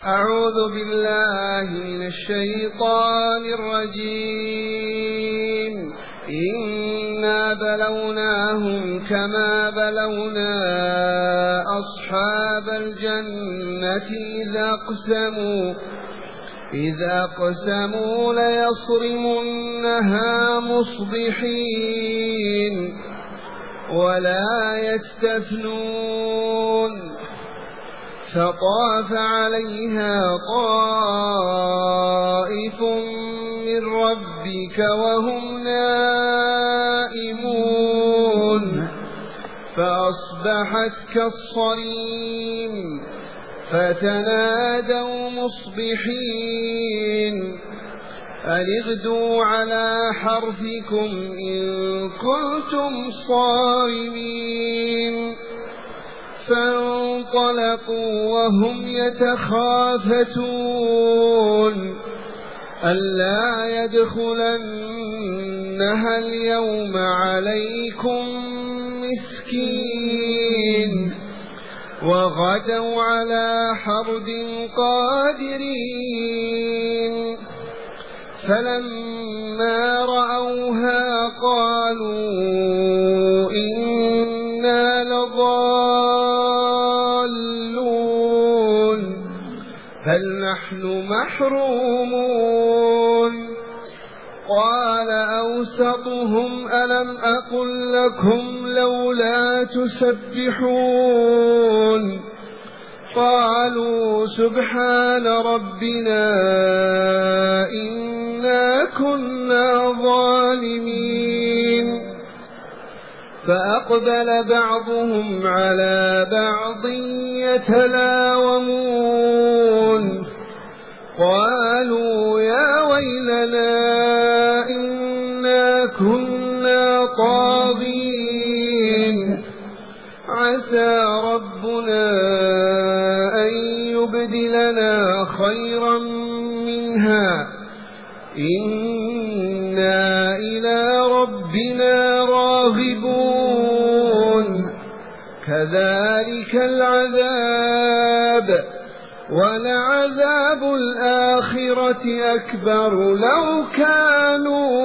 أعوذ بالله من الشيطان الرجيم. إنا بلوناهم كما بلونا أصحاب الجنة إذا أقسموا ليصرمنها مصبحين ولا يستثنون. فطاف عليها طائف من ربك وهم نائمون فأصبحت كالصريم. فتنادوا مصبحين أن اغدوا على حرثكم إن كنتم صارمين. فانطلقوا وهم يتخافتون ألا يدخلنها اليوم عليكم مسكين. وغدوا على حرد قادرين. فلما رأوها قالوا إنا لضالون بل نحن محرومون. قال أوسطهم ألم أقل لكم لولا تسبحون. قالوا سبحان ربنا إنا كنا ظالمين. فأقبل بعضهم على بعض يتلاومون قالوا يا ويلنا إنا كنا طاغين. عسى ربنا أن يبدلنا خيرا منها إنا إلى ربنا راغبون. كذلك العذاب ولعذاب الآخرة أكبر لو كانوا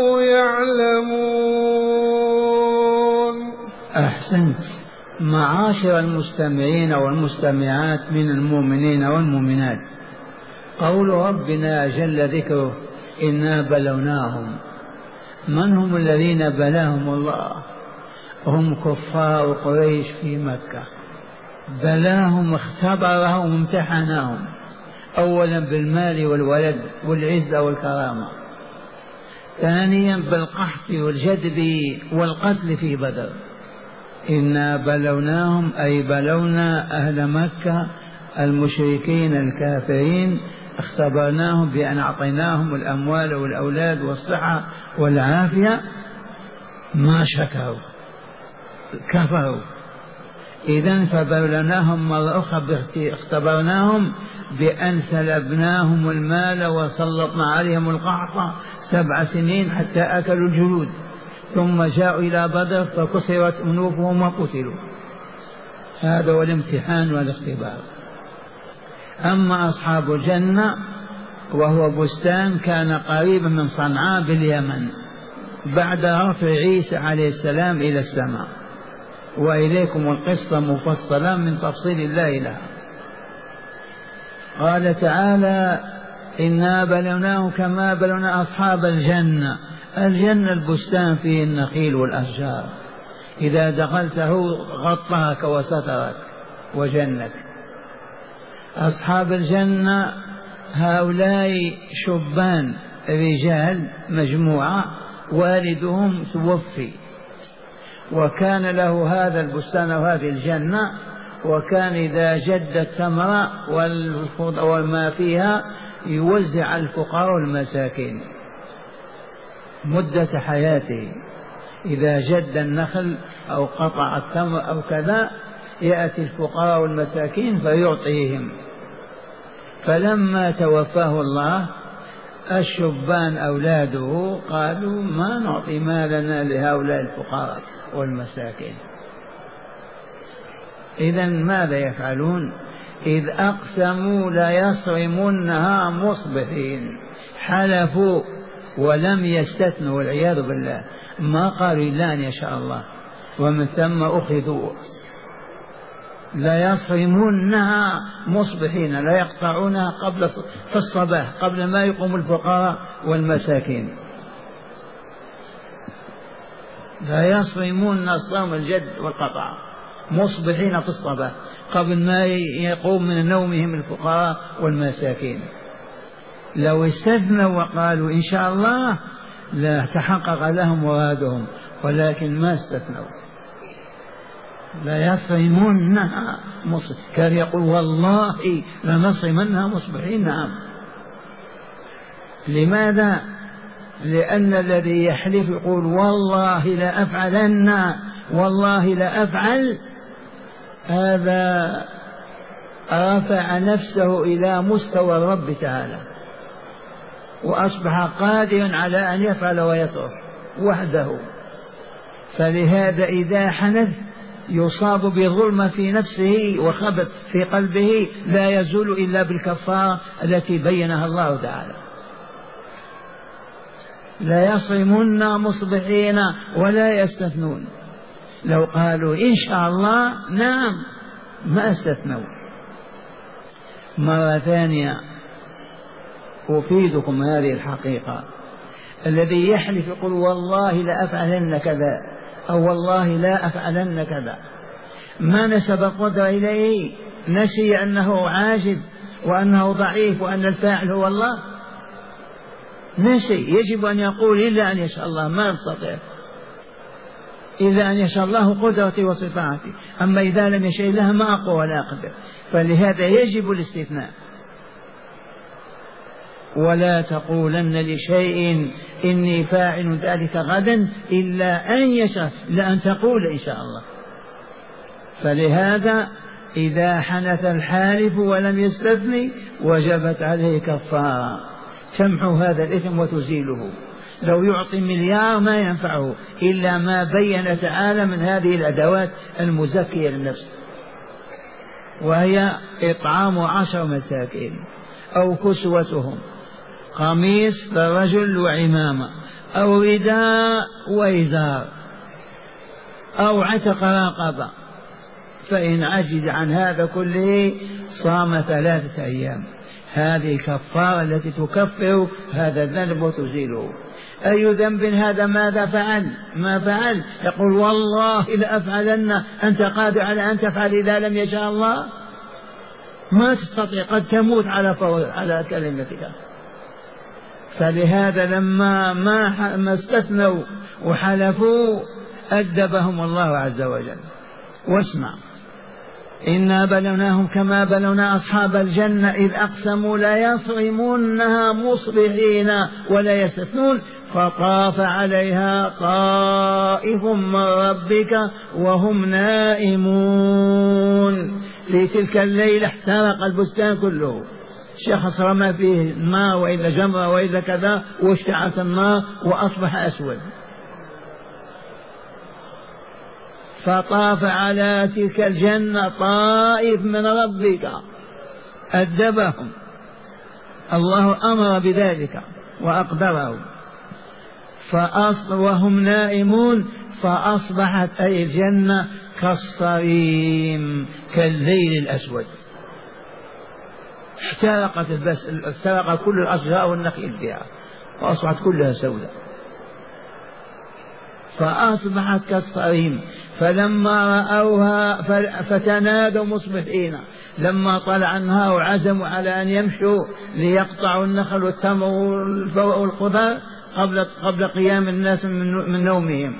يعلمون. أحسنت. معاشر المستمعين والمستمعات من المؤمنين والمؤمنات، قول ربنا جل ذكره إنا بلوناهم. من هم الذين بلاهم الله؟ هم كفار قريش في مكة. بلاهم، اختبرهم وامتحناهم، أولا بالمال والولد والعزة والكرامة، ثانيا بالقحط والجدب والقتل في بدر. إنا بلوناهم أي بلونا أهل مكة المشركين الكافرين، اختبرناهم بأن أعطيناهم الأموال والأولاد والصحة والعافية، ما شكروا كفروا. إذن فبلوناهم مرة أخرى، اختبرناهم بأن سلبناهم المال وسلطنا عليهم القحط 7 سنين حتى أكلوا الجلود، ثم جاءوا إلى بدر فكسرت أنوفهم وقتلوا. هذا هو الامتحان والاختبار. أما أصحاب الجنة وهو بستان كان قريبا من صنعاء باليمن بعد رفع عيسى عليه السلام إلى السماء، وإليكم القصة مفصلة من تفصيل الله لها. قال تعالى إنا بلوناه كما بلونا أصحاب الجنة. الجنة البستان فيه النخيل والأشجار، إذا دخلته غطاك وسترك وجنك. أصحاب الجنة هؤلاء شبان رجال مجموعة والدهم توفي، وكان له هذا البستان وهذه الجنة، وكان إذا جد التمر وما فيها يوزع الفقراء والمساكين مدة حياته. إذا جد النخل أو قطع التمر أو كذا يأتي الفقراء والمساكين فيعطيهم. فلما توفاه الله الشبان أولاده قالوا ما نعطي مالنا لهؤلاء الفقراء والمساكين. إذن ماذا يفعلون؟ إذ أقسموا ليصرمنها مصبحين، حلفوا ولم يستثنوا والعياذ بالله، ما قالوا إلا أن يشاء الله، ومن ثم أخذوا. ليصرمنها مصبحين، لا يقطعونها في الصباح قبل ما يقوم الفقراء والمساكين. لا يصرمون الصوم الجد والقطع مصبحين في الصباح قبل ما يقوم من نومهم الفقراء والمساكين. لو استثنوا وقالوا إن شاء الله لا تحقق لهم مرادهم، ولكن ما استثنوا. لا يصرمونها كان يقول والله لنصرمنها مصبحين. نعم. لماذا؟ لأن الذي يحلف يقول والله لا أفعلن، والله لا أفعل، هذا رفع نفسه إلى مستوى الرب تعالى، وأصبح قادر على أن يفعل ويترك وحده. فلهذا إذا حنث يصاب بظلمة في نفسه وخبث في قلبه لا يزول إلا بالكفارة التي بينها الله تعالى. لا يصرمن مصبحين ولا يستثنون. لو قالوا إن شاء الله نعم ما استثنوا. مرة ثانية أفيدكم هذه الحقيقة، الذي يحلف يقول والله لا أفعلن كذا أو والله لا أفعلن كذا، ما نسب القدرة إليه، نسي أنه عاجز وأنه ضعيف وأن الفاعل هو الله، نسي. يجب أن يقول إلا أن يشاء الله، ما يستطيع إلا أن يشاء الله قدرتي وصفاتي، أما إذا لم يشاء الله ما أقوى ولا أقدر. فلهذا يجب الاستثناء. ولا تقولن لشيء إني فاعل ذلك غدا إلا أن يشاء، لأن تقول إن شاء الله. فلهذا إذا حنث الحالف ولم يستثني وجبت عليه كفارة تمحو هذا الإثم وتزيله. لو يعطي مليار ما ينفعه إلا ما بين تعالى من هذه الأدوات المزكية للنفس، وهي إطعام 10 مساكين أو كسوتهم، قميص للرجل وعمامة أو رداء وإزار أو عتق رقبة. فإن عجز عن هذا كله صام 3 أيام. هذه الكفارة التي تكفر هذا الذنب وتزيله. أي ذنب هذا؟ ماذا فعل؟ ما فعل. يقول والله لأفعلن، أنت قادر على أن تفعل إذا لم يشاء الله؟ ما تستطيع، قد تموت على كلمتك. فلهذا لما ما استثنوا وحلفوا أدبهم الله عز وجل. واسمع: إنا بلوناهم كما بلونا أصحاب الجنة إذ أقسموا لا يصرمونها مصبحين ولا يستثنون فطاف عليها طائف من ربك وهم نائمون. في تلك الليلة احترق البستان كله، شخص رمى فيه الماء وإلا جمرة وإلا كذا واشتعلت النار وأصبح أسود. فطاف على تلك الجنة طائف من ربك أدبهم، الله أمر بذلك وأقدره. وهم نائمون فأصبحت أي الجنة كالصريم، كالليل الأسود. احترق كل الأشجار والنخيل فيها وأصبحت كلها سوداء، فأصبحت كالصريم. فلما رأوها فتنادوا مصبحين، لما طلع النهار عزموا على أن يمشوا ليقطعوا النخل والتمر والخضر قبل قيام الناس من نومهم.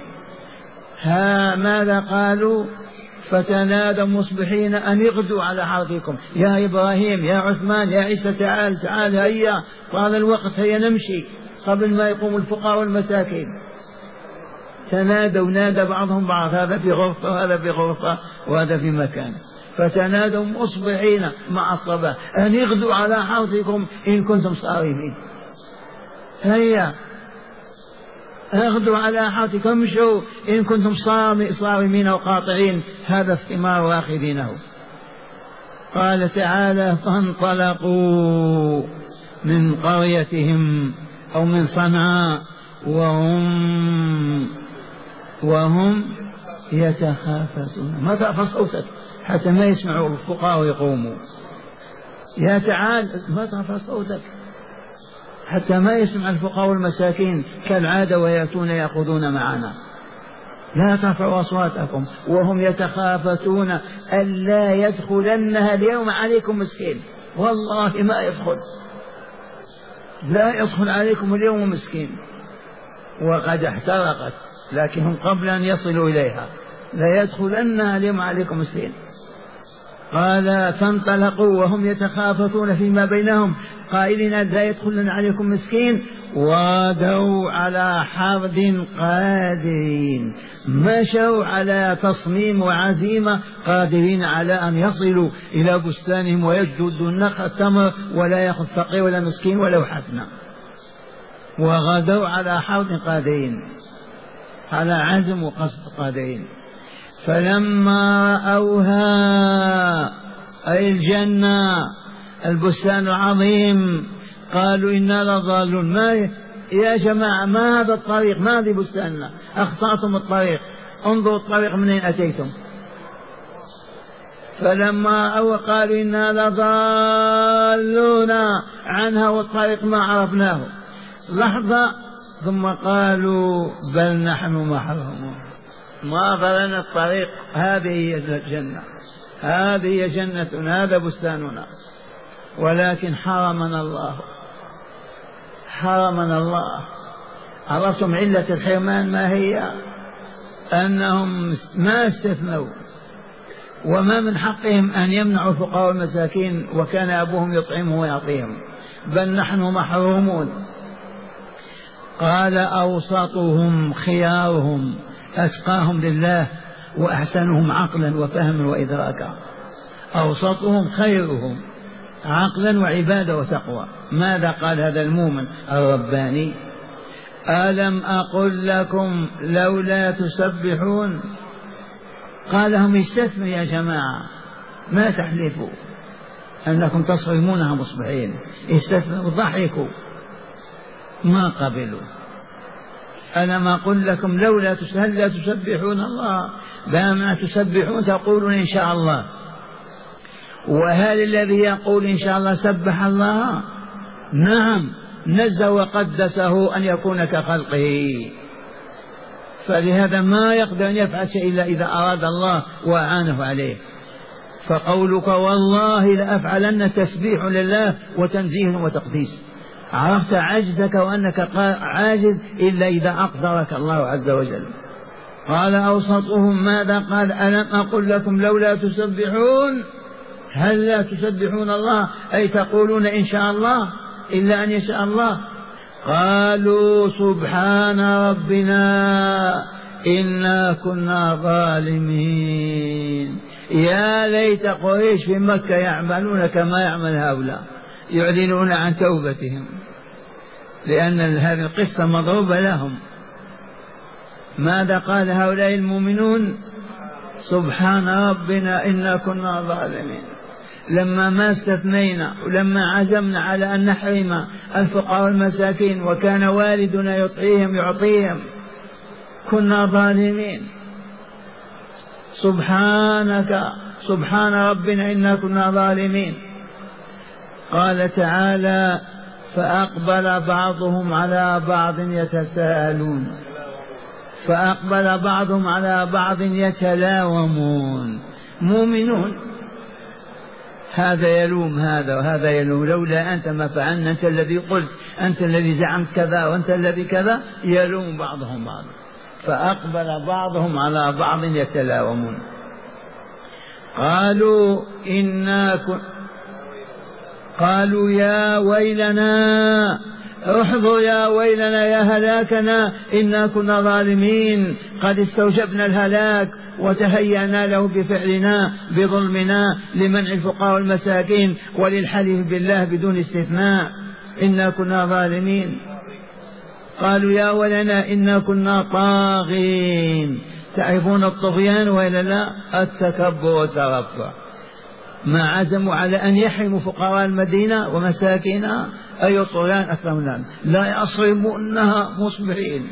ماذا قالوا؟ فتنادوا مصبحين أن اغدوا على حرثكم، يا إبراهيم يا عثمان يا عيسى تعال هيا، طال الوقت هيا نمشي قبل ما يقوم الفقراء والمساكين. تنادوا، نادى بعضهم بعض، هذا في غرفة وهذا في غرفة وهذا في مكان. فتنادوا مصبحين مع الصباح أن اغدوا على حرثكم إن كنتم صارمين. هيا اغدوا على حرثكم، امشوا إن كنتم صارمين وقاطعين هذا الثمار واخذينه. قال تعالى فانطلقوا من قريتهم أو من صنعاء وهم يتخافتون. ما ترفع صوتك حتى ما يسمعوا الفقراء ويقوموا. يا تعال ما ترفع صوتك حتى ما يسمع الفقراء والمساكين كالعادة ويأتون يأخذون معنا. لا ترفعوا أصواتكم وهم يتخافتون ألا يدخلنها اليوم عليكم مسكين. والله ما يدخل، لا يدخل عليكم اليوم مسكين. وقد احترقت لكنهم قبل أن يصلوا إليها لا يدخلنها اليوم عليكم مسكين. قال فانطلقوا وهم يتخافتون فيما بينهم قائلين لا يدخلن عليكم مسكين وغدوا على حرد قادرين. مشوا على تصميم وعزيمة قادرين على أن يصلوا إلى بستانهم ويجدوا النخل التمر ولا يأخذ فقير ولا مسكين ولو حفنة. وغدوا على حرد قادرين، على عزم وقصد قادرين. فلما رأوها أي الجنة البستان العظيم قالوا إنا لضالون. يا جماعة ما هذا الطريق، ما هذه بستاننا، أخطأتم الطريق، انظروا الطريق منين أتيتم. فلما رأوا قالوا إنا لضالون عنها والطريق ما عرفناه. لحظة ثم قالوا بل نحن محرومون، ما ضلنا الطريق، هذه هي الجنة، هذه هي جنتنا، هذا بستاننا. ولكن حرمنا الله. عرفتم علة الحرمان ما هي؟ أنهم ما استثنوا، وما من حقهم أن يمنعوا الفقراء والمساكين وكان أبوهم يطعمهم ويعطيهم، بل نحن محرومون. قال أوسطهم خيارهم أتقاهم لله وأحسنهم عقلا وفهما وإدراكا. أوسطهم خيرهم عقلا وعبادة وتقوى. ماذا قال هذا المؤمن الرباني؟ ألم أقل لكم لولا تسبحون؟ قال لهم استثنوا يا جماعة، ما تحلفوا أنكم تصرمونها مصبحين، استثنوا ضحكوا ما قبلوا. ألم أقل لكم لولا لا تسبحون الله؟ بما تسبحون تقولون إن شاء الله. وهل الذي يقول إن شاء الله سبح الله؟ نعم، نزه وقدسه أن يكون كخلقه. فلهذا ما يقدر أن يفعل شيء إلا إذا أراد الله وأعانه عليه. فقولك والله لأفعلن تسبيح لله وتنزيه وتقديس. عرفت عجزك وأنك عاجز إلا إذا أقدرك الله عز وجل. قال أوسطهم ماذا قال؟ ألم أقل لكم لولا تسبحون؟ هل لا تسبحون الله أي تقولون إن شاء الله إلا أن يشاء الله؟ قالوا سبحان ربنا إنا كنا ظالمين. يا ليت قريش في مكة يعملون كما يعمل هؤلاء، يعلنون عن توبتهم، لأن هذه القصة مضروبة لهم. ماذا قال هؤلاء المؤمنون؟ سبحان ربنا إنا كنا ظالمين. لما ما استثنينا ولما عزمنا على أن نحرم الفقراء والمساكين وكان والدنا يعطيهم كنا ظالمين. سبحان ربنا إنا كنا ظالمين. قال تعالى فأقبل بعضهم على بعض يتساءلون، فأقبل بعضهم على بعض يتلاومون. مؤمنون، هذا يلوم هذا وهذا يلوم، لولا أنت ما فعلنا، أنت الذي قلت، أنت الذي زعمت كذا وأنت الذي كذا، يلوم بعضهم بعضا. فأقبل بعضهم على بعض يتلاومون. قالوا يا ويلنا، احضر يا ويلنا يا هلاكنا إنا كنا ظالمين، قد استوجبنا الهلاك وتهيأنا له بفعلنا بظلمنا لمنع الفقراء والمساكين وللحلف بالله بدون استثناء، إنا كنا ظالمين. قالوا يا ويلنا إنا كنا طاغين. تعرفون الطغيان وإلا لا؟ التكبر والترفع. ما عزموا على أن يحرموا فقراء المدينة ومساكينها أي طغيان أكثر من هذا. لا يصرمونها مصبحين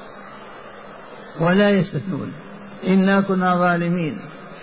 ولا يستثنون. إنا كنا ظالمين.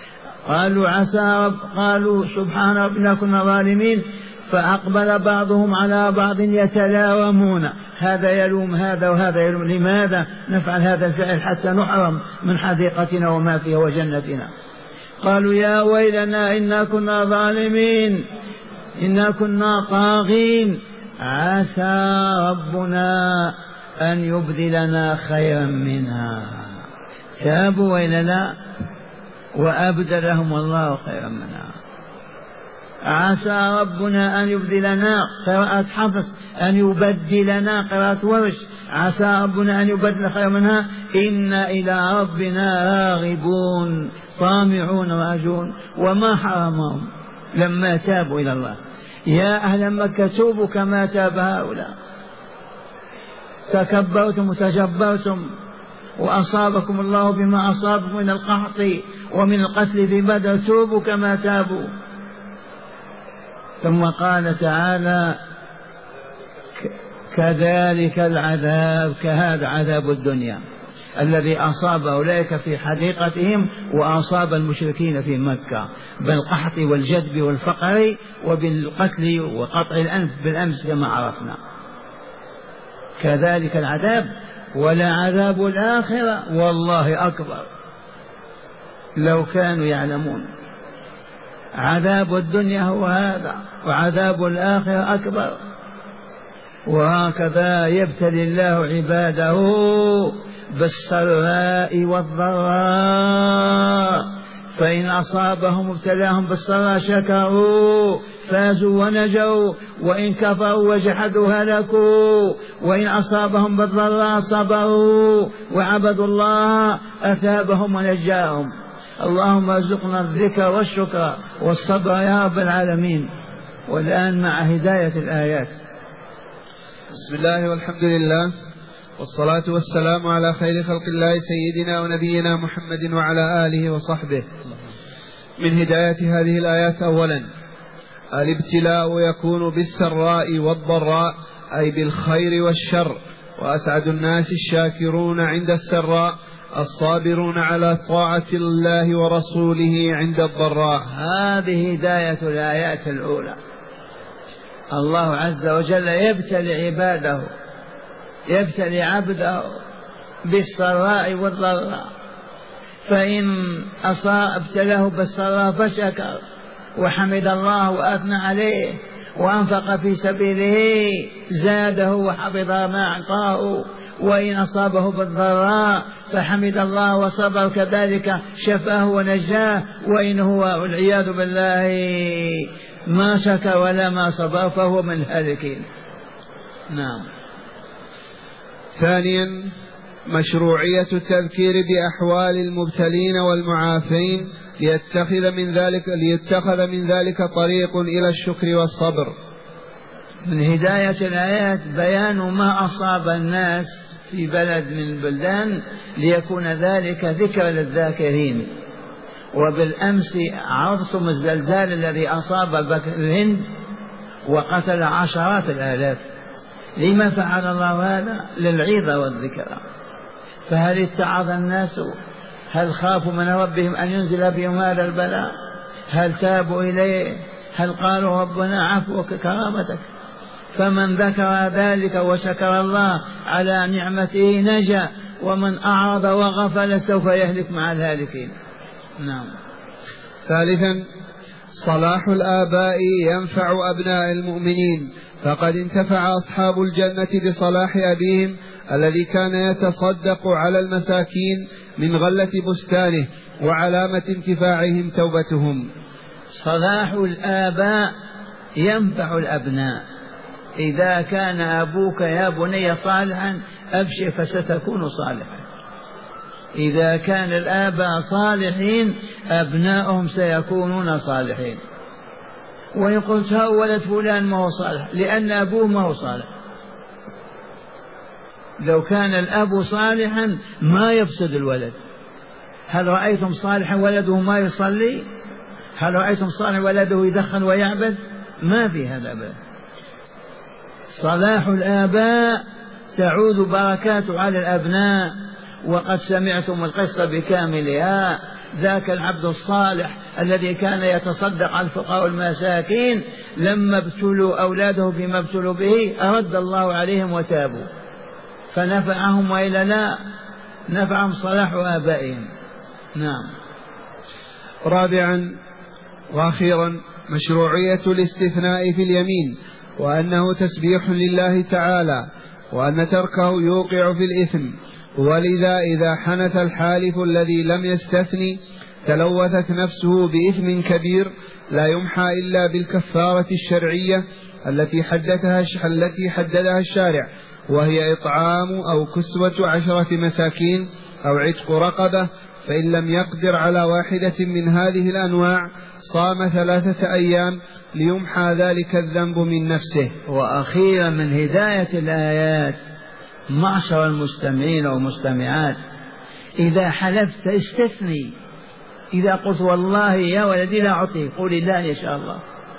قالوا سبحان ربنا كنا ظالمين. فأقبل بعضهم على بعض يتلاومون، هذا يلوم هذا وهذا يلوم، لماذا نفعل هذا الفعل حتى نحرم من حديقتنا وما فيها وجنتنا؟ قالوا يا ويلنا إنا كنا ظالمين، إنا كنا طاغين، عسى ربنا أن يبدلنا خيرا منها. تابوا وإلا لا؟ وأبدلهم الله خيرا منها. عسى ربنا أن يبدلنا، قراءة حفص، أن يبدلنا، قراءة ورش، عسى ربنا أن يبدل خيرا منها، إنا إلى ربنا راغبون طامعون راجون. وما حرمهم لما تابوا إلى الله. يا أهل مكة توبوا كما تاب هؤلاء، تكبرتم وتجبرتم وأصابكم الله بما أصابكم من القحط ومن القتل في بدر، توبوا كما تابوا. ثم قال تعالى كذلك العذاب، كهذا عذاب الدنيا الذي أصاب أولئك في حديقتهم وأصاب المشركين في مكة بالقحط والجدب والفقر وبالقتل وقطع الأنف بالأمس كما عرفنا. كذلك العذاب، ولا عذاب الآخرة والله أكبر لو كانوا يعلمون. عذاب الدنيا هو هذا، وعذاب الآخرة أكبر. وهكذا يبتلي الله عباده بالسراء والضراء، فإن أصابهم ابتلاهم بالسراء شكروا فازوا ونجوا، وإن كفروا وجحدوا هلكوا، وإن أصابهم بالضراء صبروا وعبدوا الله أثابهم ونجاهم. اللهم ارزقنا الذكر والشكر والصبر يا رب العالمين. والآن مع هداية الآيات. بسم الله والحمد لله، والصلاة والسلام على خير خلق الله سيدنا ونبينا محمد وعلى آله وصحبه. من هداية هذه الآيات: أولا، الابتلاء يكون بالسراء والضراء، أي بالخير والشر، وأسعد الناس الشاكرون عند السراء، الصابرون على طاعة الله ورسوله عند الضراء. هذه هداية الآيات الأولى. الله عز وجل يبتلي عباده، يبتلي عبده بالسراء والضراء، فإن ابتلاه بالسراء فشكر وحمد الله وأثنى عليه وأنفق في سبيله زاده وحفظ ما أعطاه، وإن أصابه بالضراء فحمد الله وصبر كذلك شفاه ونجاه، وإن هو والعياذ بالله ما شكر ولا ما صبر فهو من الهالكين. نعم. ثانيا، مشروعية التذكير بأحوال المبتلين والمعافين ليتخذ من ذلك طريق إلى الشكر والصبر. من هداية الآيات بيان ما أصاب الناس في بلد من البلدان ليكون ذلك ذكر للذاكرين. وبالأمس عرضتم الزلزال الذي أصاب الهند وقتل عشرات الآلاف. لما فعل الله هذا؟ للعظة والذكرى. فهل اتعظ الناس؟ هل خافوا من ربهم أن ينزل بهم هذا البلاء؟ هل تابوا إليه؟ هل قالوا ربنا عفوك كرامتك؟ فمن ذكر ذلك وشكر الله على نعمته نجا، ومن أعرض وغفل سوف يهلك مع الهالكين. نعم. ثالثا، صلاح الآباء ينفع أبناء المؤمنين، فقد انتفع أصحاب الجنة بصلاح أبيهم الذي كان يتصدق على المساكين من غلة بستانه، وعلامة انتفاعهم توبتهم. صلاح الآباء ينفع الأبناء. إذا كان أبوك يا بني صالحا أبشر فستكون صالحا. إذا كان الآباء صالحين أبناؤهم سيكونون صالحين. وإن قلت ها ولد فلان ما هو صالح لأن أبوه ما هو صالح. لو كان الأب صالحا ما يفسد الولد. هل رأيتم صالحا ولده ما يصلي؟ هل رأيتم صالح ولده يدخن ويعبد؟ ما في هذا أبدا. صلاح الآباء تعود بركاته على الأبناء. وقد سمعتم القصة بكاملها، ذاك العبد الصالح الذي كان يتصدق على الفقراء والمساكين لما ابتلوا أولاده بما ابتلوا به أرد الله عليهم وتابوا فنفعهم، وإلا لا نفعهم صلاح آبائهم. نعم. رابعا وأخيرا مشروعية الاستثناء في اليمين، وأنه تسبيح لله تعالى، وأن تركه يوقع في الإثم، ولذا إذا حنث الحالف الذي لم يستثني تلوثت نفسه بإثم كبير لا يمحى إلا بالكفارة الشرعية التي حددها الشارع، وهي إطعام أو كسوة 10 مساكين أو عتق رقبة، فإن لم يقدر على واحدة من هذه الأنواع صام 3 أيام ليمحى ذلك الذنب من نفسه. وأخيرا من هداية الآيات معشر المستمعين والمستمعات، إذا حلفت استثني. إذا قلت والله يا ولدي لا أعطيه، قولي لا إن شاء الله.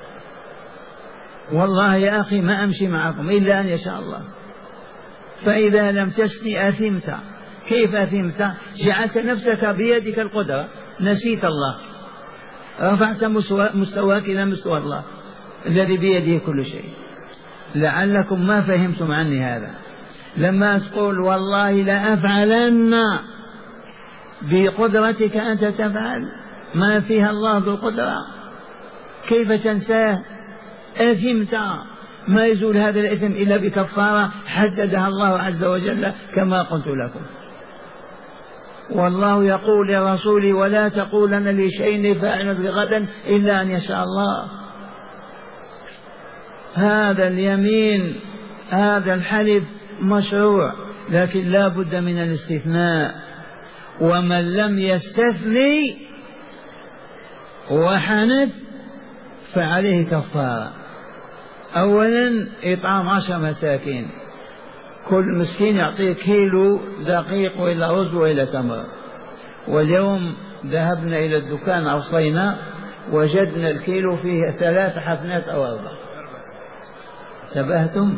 والله يا أخي ما أمشي معكم إلا أن يشاء الله. فإذا لم تستثني أثمت. كيف أثمت؟ جعلت نفسك بيدك القدرة، نسيت الله، رفعت مستواك إلى مستوى الله الذي بيده كل شيء. لعلكم ما فهمتم عني هذا. لما تقول والله لا أفعلن بقدرتك أنت تفعل ما فيها الله بالقدرة، كيف تنساه؟ أثمت. ما يزول هذا الإثم إلا بكفارة حددها الله عز وجل كما قلت لكم. والله يقول يا رسولي ولا تقولن لشيء فاعل غدا إلا أن يشاء الله. هذا اليمين هذا الحلف مشروع، لكن لا بد من الاستثناء. ومن لم يستثني وحنث فعليه كفارة. أولا إطعام 10 مساكين، كل مسكين يعطيه كيلو دقيق وإلى رز وإلى تمر. واليوم ذهبنا إلى الدكان أوصينا وجدنا الكيلو فيه 3 حفنات أو 4. تبهتم؟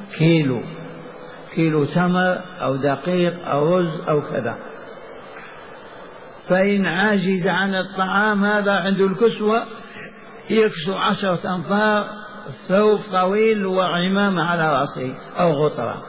كيلو تمر أو دقيق أو رز أو كذا. فإن عاجز عن الطعام هذا عنده الكسوة يكسو 10 أنفار ثوب طويل وعمامة على رأسه أو غطرة.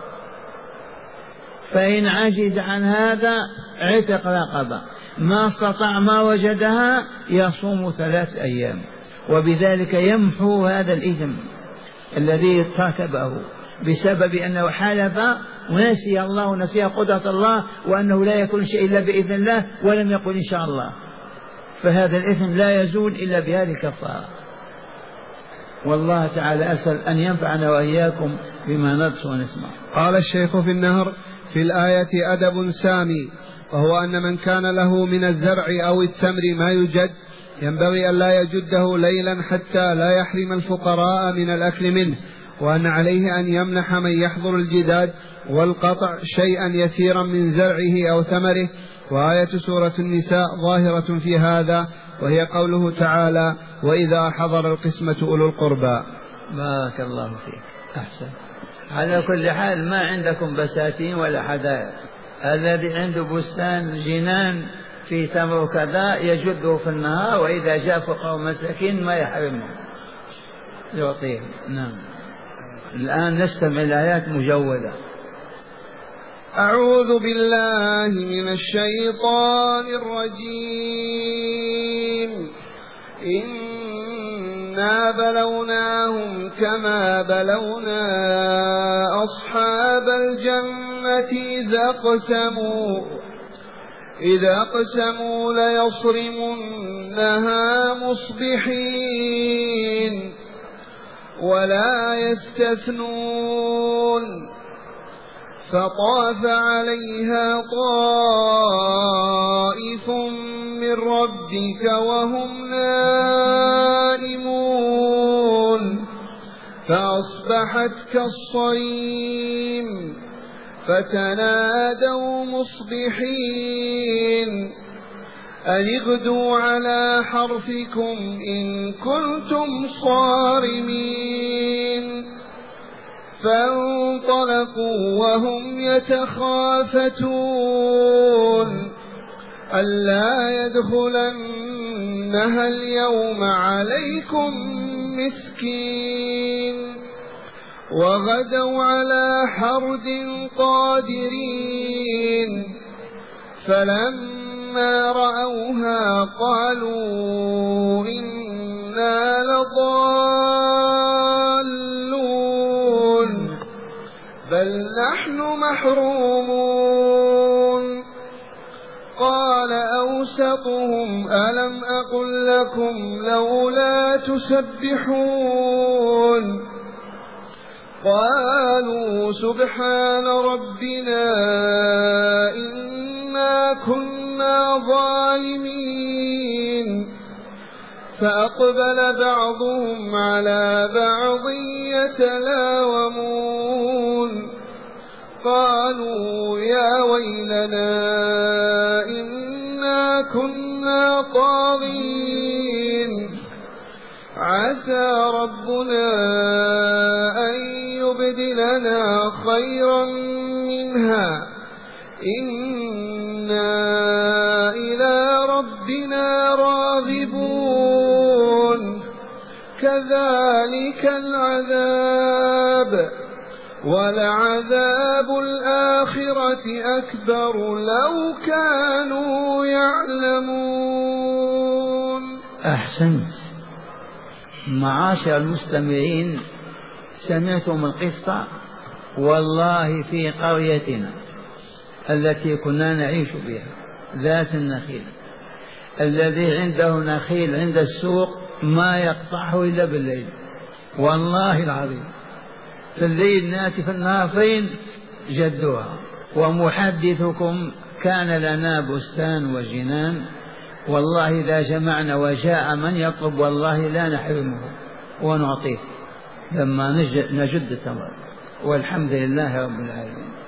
فإن عجز عن هذا عتق رقبة. ما استطاع ما وجدها يصوم 3 أيام، وبذلك يمحو هذا الإثم الذي ارتكبه بسبب أنه حلف ونسي الله ونسي قدرة الله وأنه لا يكون شيء إلا بإذن الله ولم يقل إن شاء الله. فهذا الإثم لا يزول إلا بهذه الكفارة. والله تعالى أسأل أن ينفعنا وإياكم بما ندرس ونسمع. قال الشيخ في النهر: في الآية أدب سامي، وهو أن من كان له من الزرع أو التمر ما يجد ينبغي أن لا يجده ليلا حتى لا يحرم الفقراء من الأكل منه، وأن عليه أن يمنح من يحضر الجداد والقطع شيئا يسيرا من زرعه أو ثمره. وآية سورة النساء ظاهرة في هذا، وهي قوله تعالى: وإذا حضر القسمة أولو القربى. بارك الله فيك، أحسن. على كل حال ما عندكم بساتين ولا حدائق. الذي عنده بستان جنان في تمر كذا يجده في النهار، وإذا جاء فقراء مساكين ما يحرمهم يعطيه. نعم. الآن نستمع الآيات مجودة. أعوذ بالله من الشيطان الرجيم. إنا بلوناهم كما بلونا أصحاب الجنة إذا أقسموا ليصرمنها مصبحين ولا يستثنون. فطاف عليها طائف من ربك وهم نائمون فأصبحت كالصريم فتنادوا مصبحين أن اغدوا على حرثكم إن كنتم صارمين. فانطلقوا وهم يتخافتون ألا يدخلنها اليوم عليكم مسكين. وغدوا على حرد قادرين فلما رأوها قالوا إنا لضالون بل نحن محرومون. قال أوسطهم ألم أقل لكم لولا تسبحون. قالوا سبحان ربنا إنا كنا ظالمين. فأقبل بعضهم على بعض يتلاومون قالوا يا ويلنا إنا كنا طاغين عسى ربنا أن يبدلنا خيرا منها إنا إلى ربنا راغبون. كذلك العذاب ولعذاب الآخرة أكبر لو كانوا يعلمون. أحسنت. معاشر المستمعين، سمعتم القصة. والله في قريتنا التي كنا نعيش بها ذات النخيل، الذي عنده نخيل عند السوق ما يقطعه إلا بالليل، والله العظيم، في الليل ناس في النهار فين جدها. ومحدثكم كان لنا بستان وجنان، والله إذا جمعنا وجاء من يطلب والله لا نحرمه ونعطيه لما نجد التمر، والحمد لله رب العالمين.